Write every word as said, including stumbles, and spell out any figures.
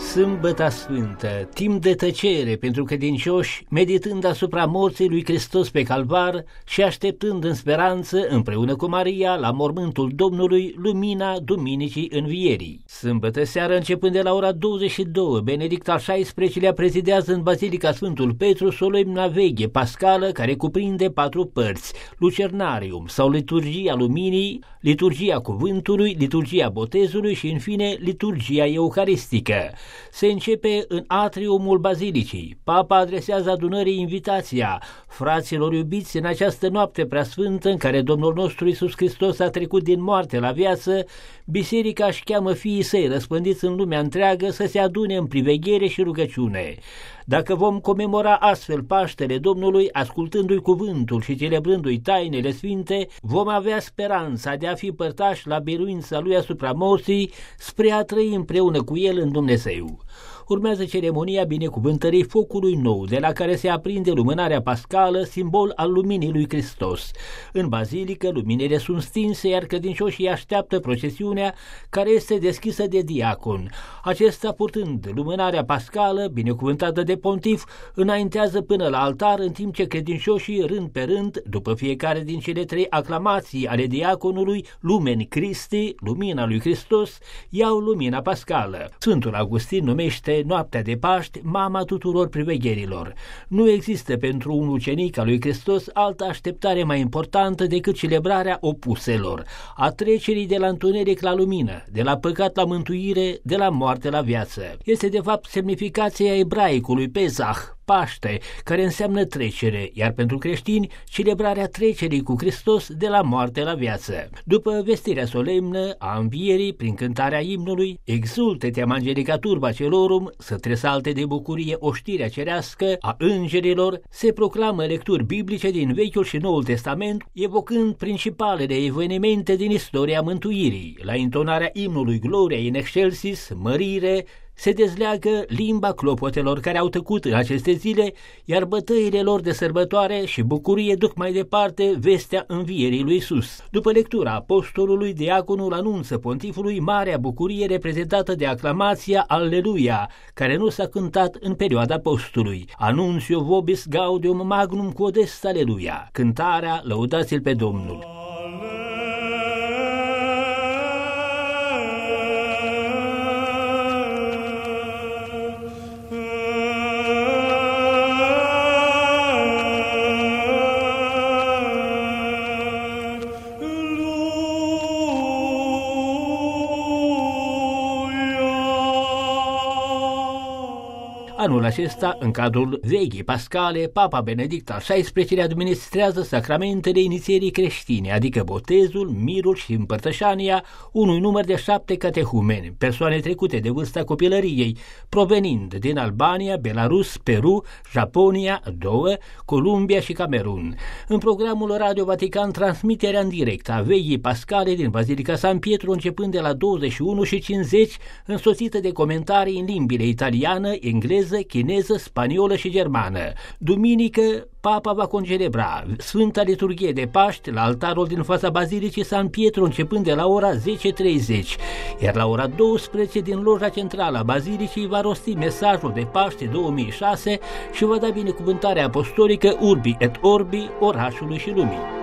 Sâmbăta Sfântă, timp de tăcere pentru credincioși, meditând asupra morții lui Hristos pe Calvar și așteptând în speranță, împreună cu Maria, la mormântul Domnului, lumina Duminicii Învierii. Sâmbătă seară, începând de la ora douăzeci și două, Benedict al șaisprezecelea prezidează în Bazilica Sfântul Petru solemna veghe pascală care cuprinde patru părți: Lucernarium sau Liturgia Luminii, Liturgia Cuvântului, Liturgia Botezului și, în fine, Liturgia Euharistică. Se începe în atriumul bazilicii. Papa adresează adunării invitația: fraților iubiți, în această noapte preasfântă în care Domnul nostru Iisus Hristos a trecut din moarte la viață, biserica își cheamă fiii săi răspândiți în lumea întreagă să se adune în priveghere și rugăciune. Dacă vom comemora astfel Paștele Domnului, ascultându-i cuvântul și celebrându-i tainele sfinte, vom avea speranța de a fi părtași la biruința lui asupra morții, spre a trăi împreună cu el în Dumnezeu. Urmează ceremonia binecuvântării focului nou, de la care se aprinde lumânarea pascală, simbol al luminii lui Hristos. În bazilică, luminile sunt stinse, iar credincioșii așteaptă procesiunea, care este deschisă de diacon. Acesta, purtând lumânarea pascală, binecuvântată de pontif, înaintează până la altar, în timp ce credincioșii, rând pe rând, după fiecare din cele trei aclamații ale diaconului, Lumen Christi, lumina lui Hristos, iau lumina pascală. Sfântul Augustin numește noaptea de Paști mama tuturor privegherilor. Nu există pentru un ucenic al lui Hristos altă așteptare mai importantă decât celebrarea opuselor, a trecerii de la întuneric la lumină, de la păcat la mântuire, de la moarte la viață. Este de fapt semnificația ebraicului Pesach, Paște, care înseamnă trecere, iar pentru creștini, celebrarea trecerii cu Hristos de la moarte la viață. După vestirea solemnă a învierii, prin cântarea imnului Exulte-te Angelica turba celorum, să tresalte de bucurie oștirea cerească a îngerilor, se proclamă lecturi biblice din Vechiul și Noul Testament, evocând principalele evenimente din istoria mântuirii. La intonarea imnului Gloria in excelsis, mărire, se dezleagă limba clopotelor care au tăcut în aceste zile, iar bătăile lor de sărbătoare și bucurie duc mai departe vestea învierii lui Iisus. După lectura apostolului, diaconul anunță pontifului marea bucurie reprezentată de aclamația Alleluia, care nu s-a cântat în perioada postului. Anunțio vobis gaudium magnum quodest Alleluia. Cântarea Lăudați-l pe Domnul. Anul acesta, în cadrul veghii pascale, Papa Benedict al șaisprezecelea administrează sacramentele inițierii creștine, adică botezul, mirul și împărtășania unui număr de șapte catehumeni, persoane trecute de vârsta copilăriei, provenind din Albania, Belarus, Peru, Japonia, două, Columbia și Camerun. În programul Radio Vatican, transmiterea în direct a veghii pascale din Bazilica San Pietru, începând de la douăzeci și unu și cincizeci, însoțită de comentarii în limbile italiană, engleză, chineză, spaniolă și germană. Duminică, Papa va concelebra Sfânta Liturghie de Paști la altarul din fața Bazilicii San Pietru, începând de la ora zece și treizeci, iar la ora douăsprezece din loja centrală a Bazilicii va rosti mesajul de Paște două mii șase și va da binecuvântarea apostolică Urbi et Orbi, orașului și lumii.